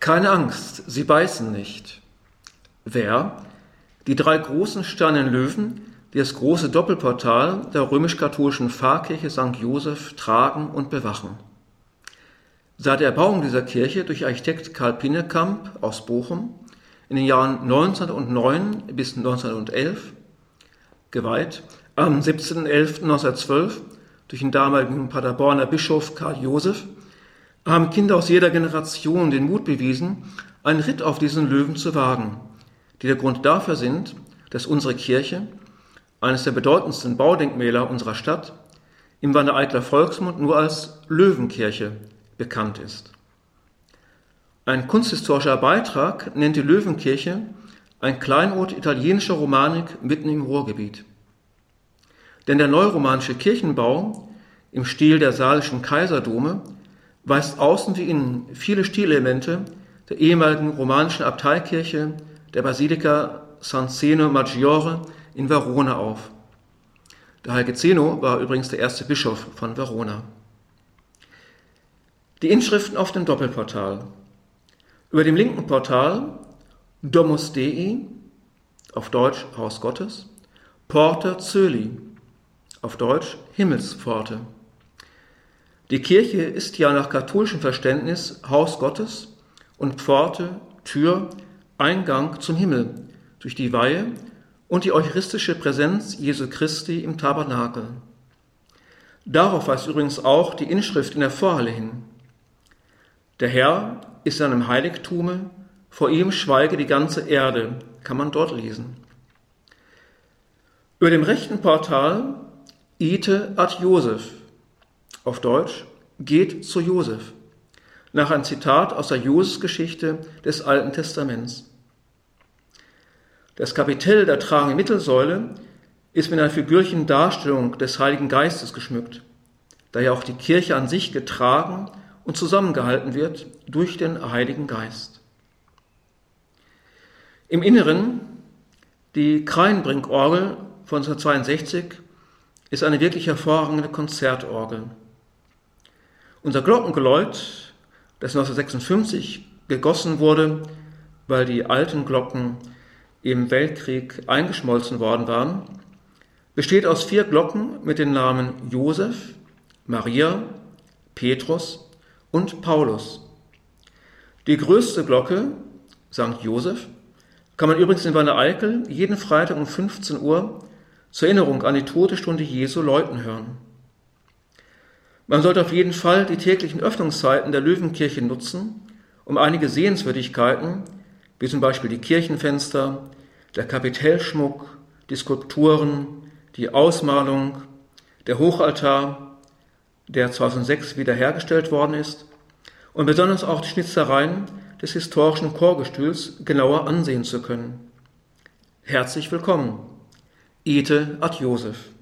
Keine Angst, sie beißen nicht. Wer? Die 3 großen steinernen Löwen, die das große Doppelportal der römisch-katholischen Pfarrkirche St. Joseph tragen und bewachen. Seit der Erbauung dieser Kirche durch Architekt Karl Pinnekamp aus Bochum in den Jahren 1909 bis 1911, geweiht am 17.11.1912 durch den damaligen Paderborner Bischof Karl Joseph, haben Kinder aus jeder Generation den Mut bewiesen, einen Ritt auf diesen Löwen zu wagen, die der Grund dafür sind, dass unsere Kirche, eines der bedeutendsten Baudenkmäler unserer Stadt, im Wanne-Eicler Volksmund nur als Löwenkirche bekannt ist. Ein kunsthistorischer Beitrag nennt die Löwenkirche ein Kleinod italienischer Romanik mitten im Ruhrgebiet. Denn der neuromanische Kirchenbau im Stil der salischen Kaiserdome weist außen wie innen viele Stilelemente der ehemaligen romanischen Abteikirche der Basilika San Zeno Maggiore in Verona auf. Der heilige Zeno war übrigens der erste Bischof von Verona. Die Inschriften auf dem Doppelportal. Über dem linken Portal Domus Dei, auf Deutsch Haus Gottes, Porta Coeli, auf Deutsch Himmelspforte. Die Kirche ist ja nach katholischem Verständnis Haus Gottes und Pforte, Tür, Eingang zum Himmel durch die Weihe und die eucharistische Präsenz Jesu Christi im Tabernakel. Darauf weist übrigens auch die Inschrift in der Vorhalle hin. Der Herr ist in einem Heiligtume, vor ihm schweige die ganze Erde, kann man dort lesen. Über dem rechten Portal Ite ad Joseph, auf Deutsch, geht zu Josef, nach einem Zitat aus der Josefsgeschichte des Alten Testaments. Das Kapitell der tragenden Mittelsäule ist mit einer figürlichen Darstellung des Heiligen Geistes geschmückt, da ja auch die Kirche an sich getragen und zusammengehalten wird durch den Heiligen Geist. Im Inneren die Kreinbrink-Orgel von 1962 ist eine wirklich hervorragende Konzertorgel. Unser Glockengeläut, das 1956 gegossen wurde, weil die alten Glocken im Weltkrieg eingeschmolzen worden waren, besteht aus 4 Glocken mit den Namen Josef, Maria, Petrus und Paulus. Die größte Glocke, St. Josef, kann man übrigens in Wanne-Eickel jeden Freitag um 15 Uhr zur Erinnerung an die Todesstunde Jesu läuten hören. Man sollte auf jeden Fall die täglichen Öffnungszeiten der Löwenkirche nutzen, um einige Sehenswürdigkeiten, wie zum Beispiel die Kirchenfenster, der Kapitellschmuck, die Skulpturen, die Ausmalung, der Hochaltar, der 2006 wiederhergestellt worden ist, und besonders auch die Schnitzereien des historischen Chorgestühls genauer ansehen zu können. Herzlich willkommen, Ite ad Joseph.